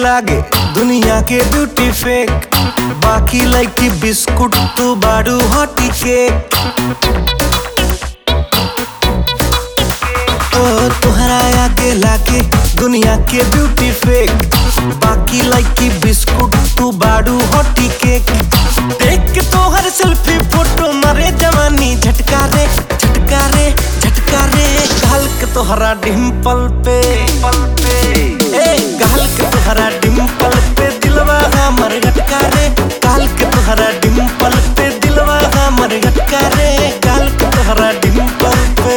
लागे दुनिया के ब्यूटी फेक, बाकी लाइकी बिस्कुट तू बाड़ू हॉटी केक। ओ तुहरा आगे लागे दुनिया के ब्यूटी फेक, बाकी लाइकी बिस्कुट तू बाड़ू हॉटी केक। देख के तो हर सेल्फी फोटो मारे जवानी झटका रे झटका रे झटका रे। गाल के तोहरा डिम्पल पे गाल के तोहरा डिम्पल पे दिलवा हमर झटका रे। गाल के तोहरा डिम्पल पे दिलवा हमर झटका रे। गाल के तोहरा डिम्पल पे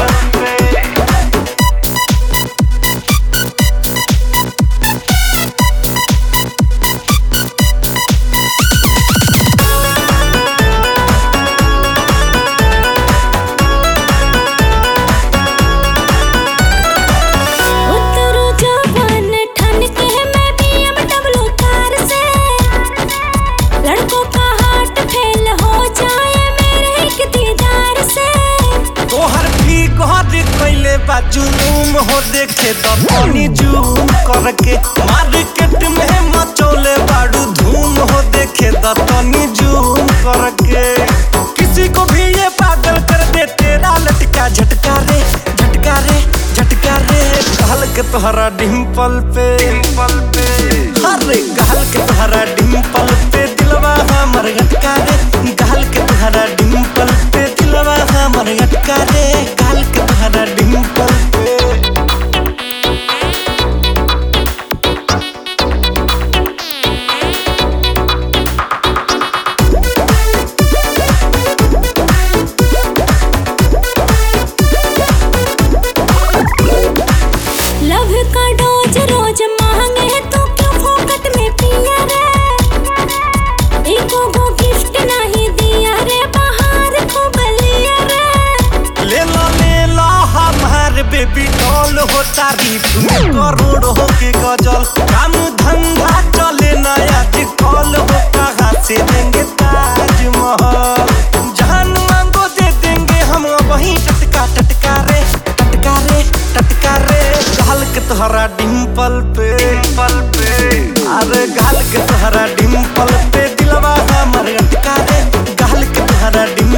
जुलूम हो देखे तो पानी जूम करके मार्केट में मचोले बाड़ू धूम हो देखे तो पानी जूम करके। किसी को भी ये पागल कर दे तेरा लटका झटका रे झटका रे झटका रे। गाल के तोहरा डिम्पल पे अरे गाल के तोहरा डिम्पल पे दिलवा हमर झटका रे। गाल के तोहरा डिम्पल पे दिलवा हमर झटका रे। गाल के तोहरा डिम्पल बेबी डॉल हो तारीफ में करोड़ हो के गजल। काम धंधा चले नया कॉल हो कहाँ से देंगे ताजमहल। जान मांगो दे देंगे हम वही टटका टटका रे टटका रे टटका रे। गाल के तोहरा डिम्पल पे अरे गाल के तोहरा डिम्पल पे दिलवा हमर टटका रे। गाल के तोहरा